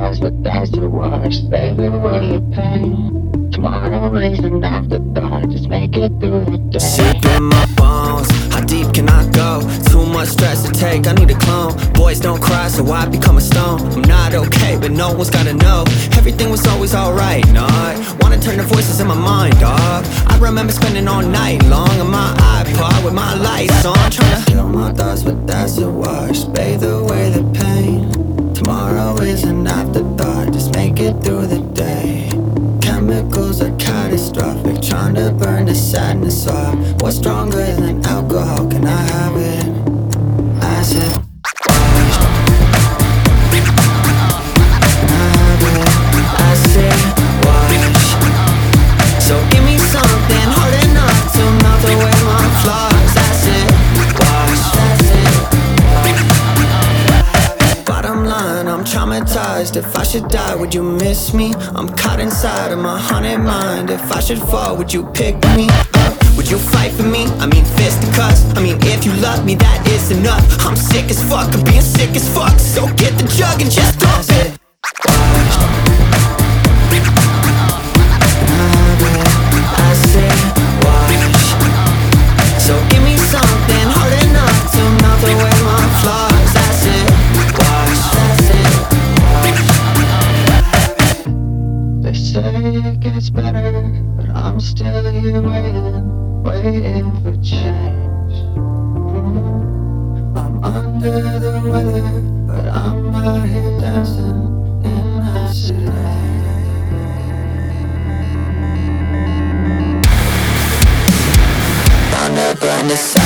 does, but that's the worst. Baby, will you pain? Tomorrow is an afterthought. Just make it through the day. Deep in my bones, how deep can I go? Too much stress to take, I need a clone. Boys don't cry, so I become a stone. I'm not okay, but no one's gotta know. Everything was always alright, not wanna turn the voices in my mind off. I remember spending all night long on my iPod with my lights on, trying to kill my thoughts, but that's the worst. Bathe away the pain. Tomorrow is an afterthought, just make it through the day. Chemicals are catastrophic, trying to burn the sadness off. What's stronger than alcohol? Can I have it? Acid wash. Can I have it? Acid wash. So give me something hard enough to melt away my flaws. Acid wash. Bottom line, I'm traumatized. If I should die, would you miss me? I'm caught inside of my haunted mind. If I should fall, would you pick me up? Would you fight for me? I mean fisticuffs. I mean if you love me, that is enough. I'm sick as fuck, I'm being sick as fuck. So get the jug and just dump it. So give me something hard enough to melt away my flaws. Acid wash. They say it gets better, but I'm still here waiting for change. I'm under the weather, but I'm out here dancing in acid rain. Thunder burn the sun.